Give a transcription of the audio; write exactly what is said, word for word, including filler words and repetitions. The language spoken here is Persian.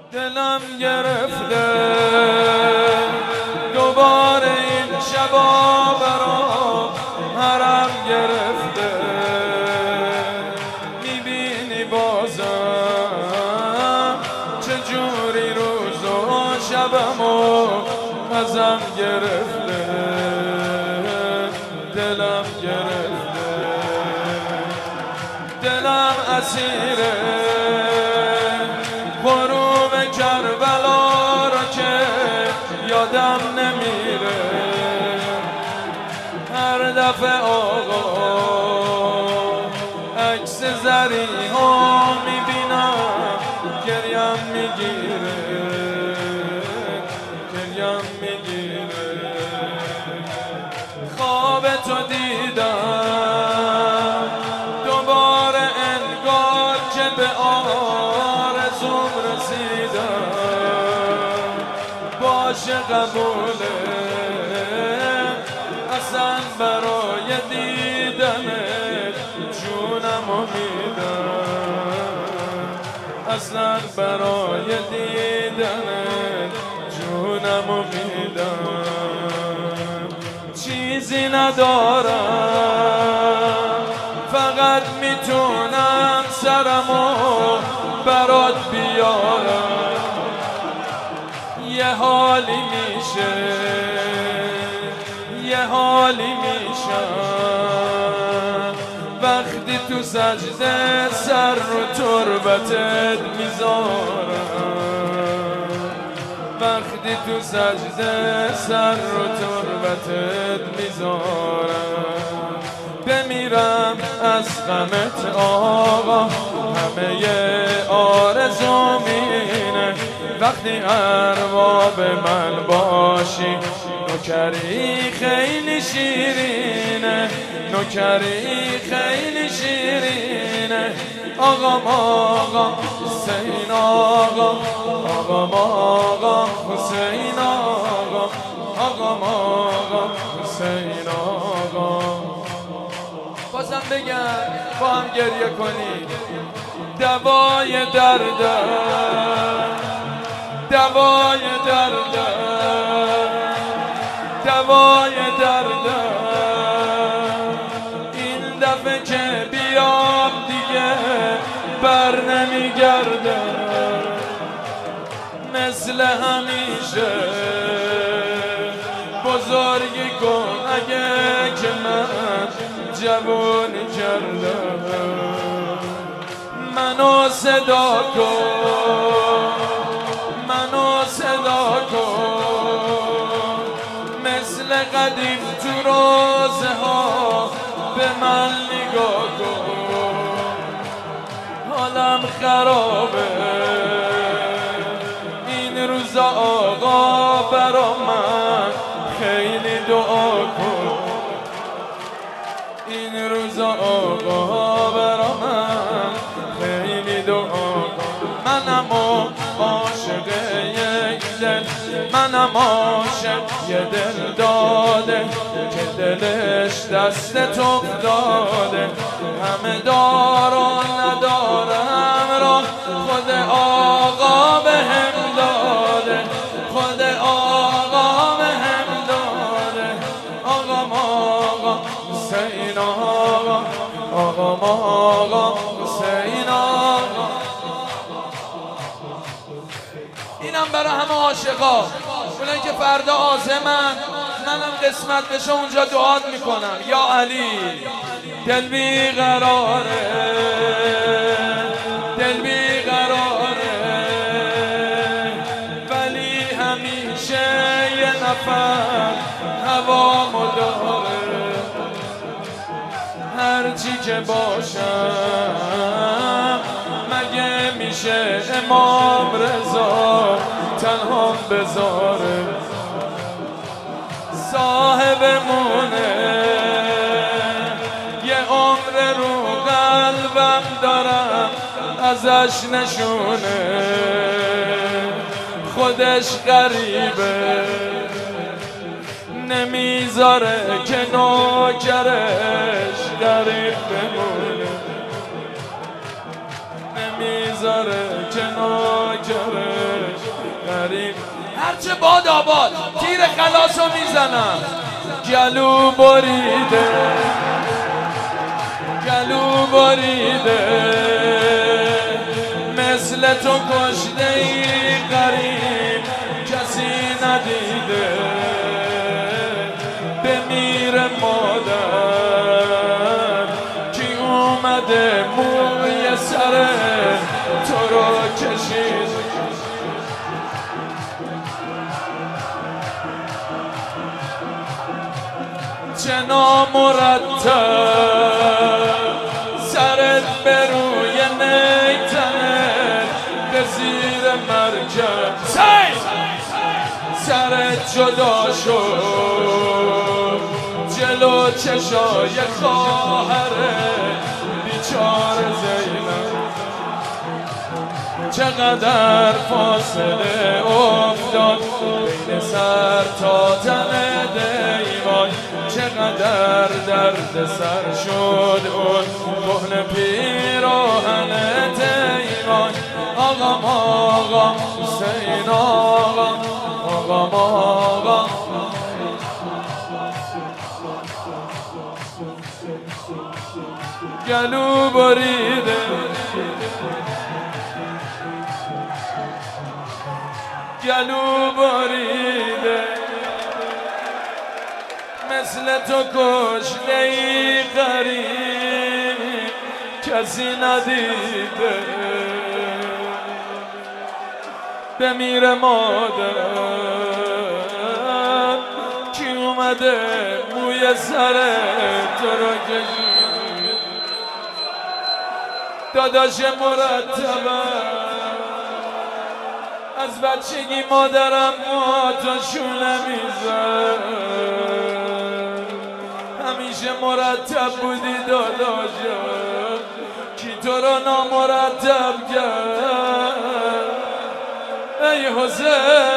دلم گرفته دوباره این شبا برام حرم گرفته، میبینی بازم چجوری روز و شبمو ازم گرفته، دلم گرفته، دلم اسیره غروب کربلا را که یادم نمیره، هر دفعه آقا عکس زری ها میبینم گریم میگیره، گریم میگیره. خواب تو دیدم دوباره انگار که به آرزوم رسیدم، باشه قبوله اصلا برای دیدنت جونمو میدم، اصلا برای دیدنت جونمو میدم. چیزی ندارم فقط میتونم سرمو برات بیارم، یه حالی میشه یه حالی میشم وقتی تو سجده سر رو تربتت میذارم، وقتی تو سجده سر رو تربتت میذارم. بمیرم از غمت آقا همه آرزوم اینه، وقتی ارباب من باشی نوکری خیلی شیرینه، نوکری خیلی شیرینه. آقام آقا حسین آقا، آقام آقا حسین آقا، آقام آقا حسین آقا. بازم بگم با هم گریه کنید. دوای دردم، دوای دردم، دوای دردم. این دفعه که بیام دیگه بر نمیگردم، مثل همیشه بزرگی کن اگه که من جوانی کردم. منو صدا کن، منو صدا کن، مثل قدیم تو روزه ها به من نگاه کن. حالم خرابه این روزا آقا برا من خیلی دعا کن، این روزا آقا برا من خیلی دعا کن. منم عاشق یک دل، منم عاشق یه دل داده که دلش دست تو افتاده، همه دارو ندارم را خود آقا به هم داده، خود آقا به هم داده. آقام آقا حسین آقا، آقام آقا حسین آقا. اینم برای همه عاشقا، اونایی که فردا عازمن منم قسمت بشه اونجا دعات میکنم. یا علی دل بیقراره، دل بیقراره، ولی همیشه یه نفر هوامو داره. هرچی که باشم مگه میشه امام رضا تنها بذاره، صاحبمونه یه عمر رو قلبم دارم ازش نشونه، خودش غریبه نمیذاره که نوکرش غریب بمونه، نمیذاره که نوکرش بچه باد آباد تیر خلاصو میزنم. گلو بریده گلو بریده مثل تو کشته ای غریب کسی ندیده. بمیر مادر کی اومده موی سر تو رو کشید. چه نامرتب سرت به روی نیتنت به زیر مرکب سرت جدا شد جلو چشای خواهر بیچاره زینب. چقدر فاصله افتاد بین سر تا تن دیوان. چقدر درد سر شد اون کهنه پیراهن دیوان. آقام آقام حسین آقام آقام آقام گلو بریده گلو بریده مثل تو کشته ای غریب کسی ندیده. بمیر مادر کی اومده موی سر تو رو کشید. داداش مرتبم از بچگی مادرم ما تو شونه میزد. همیشه مرتب بودی داداشا کی تو رو نامرتب کرد. ای حسین